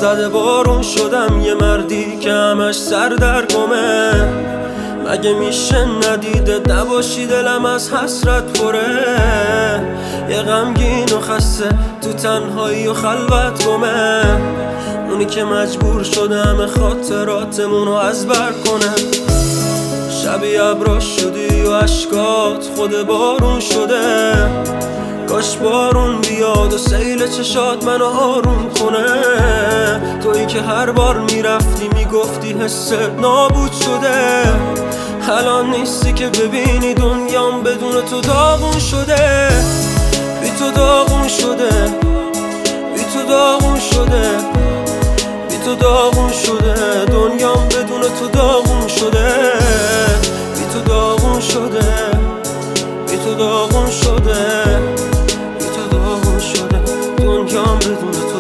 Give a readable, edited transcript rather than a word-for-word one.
زده بارون شدم، یه مردی که همش سر در گمه. مگه میشه ندیده نباشی دلم از حسرت پره؟ یه غمگین و خسته تو تنهایی و خلوت گمه، اونی که مجبور شده همه خاطراتمونو از بر کنه. شبی ابراش شدی و عشقات خود بارون شده، کاش بارون بیاد و سیل چشات منو آروم کنه. تویی که هر بار میرفتی میگفتی حست نابود شده، الان نیستی که ببینی دنیام بدون تو داغون شده. بی تو داغون شده، بی تو داغون شده، بی تو داغون شده، دنیام بدون تو داغون شده. بی تو داغون شده، بی تو داغون شده، بی تو داغون شده، دنیام بدون تو